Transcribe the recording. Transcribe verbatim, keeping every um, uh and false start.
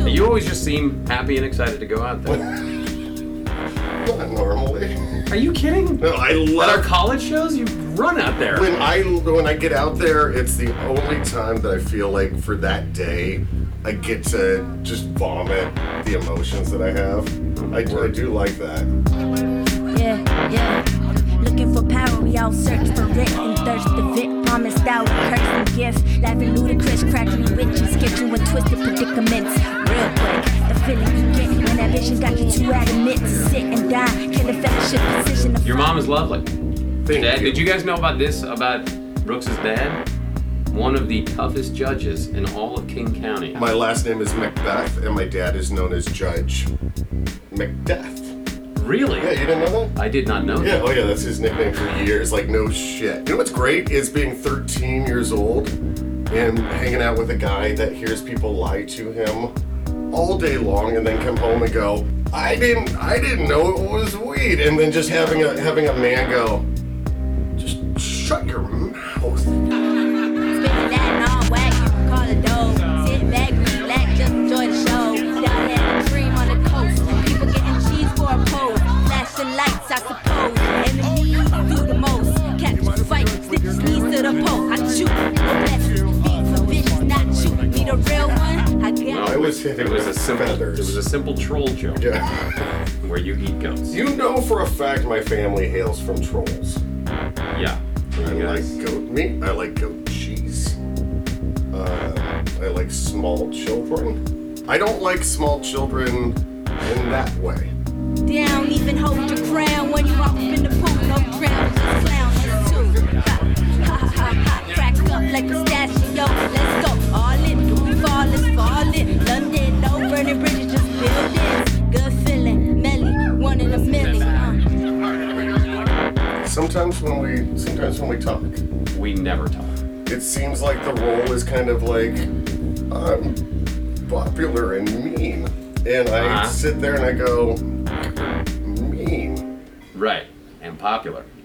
You always just seem happy and excited to go out there. Not normally. Are you kidding? No, I At our love college shows, you run out there. when I when I get out there. It's the only time that I feel like for that day I get to just vomit the emotions that I have. I, I do like that. Yeah, yeah. Looking for power, we all search for it and thirst of it. Promised out, curse and gift. Laughing ludicrous, cracking witches, get you in twisted predicaments. Real quick, the feeling you get when that vision got you too adamant to sit and die. Kill a fellowship position. Your mom is lovely. Thank Dad, you. did you guys know about this, about Brooks' dad? One of the toughest judges in all of King County. My last name is Macbeth, and my dad is known as Judge Macbeth. Really? Yeah, you didn't know that? I did not know Yeah, that. oh yeah, that's his nickname for years. Like, no shit. You know what's great is being thirteen years old and hanging out with a guy that hears people lie to him all day long and then come home and go, I didn't I didn't know it was weed. And then just having a having a man go, just shut your mouth. Spinning that non whack, you can call it dough. Sit back, relax, just enjoy the show. Down there, the dream on the coast. People getting cheese for a pose. Flashing lights, I suppose. Enemies do the most. Catch a fight, stick your knees to the pole. I shoot, no blessing. Beat for vicious, not shoot. Need a real one? I got I was hitting It was a with simple, feathers. it was a simple troll joke Yeah. where you eat goats. You know for a fact my family hails from trolls. Yeah. I You like guys- goat meat. I like goat cheese. Uh, I like small children. I don't like small children in that way. down, even hold your crown when you hop up in the pool. No drown, just clown this too. Ha ha ha ha, crack up like pistachio. Let's go, all in, do we fall, let's fall in. London, no burning bridges, just buildings. Good feeling, Melly, one in a million. Uh. Sometimes when we, sometimes when we talk, We never talk. it seems like the role is kind of like I'm popular and mean, and I Uh-huh. sit there and I go, mean. Right. And popular.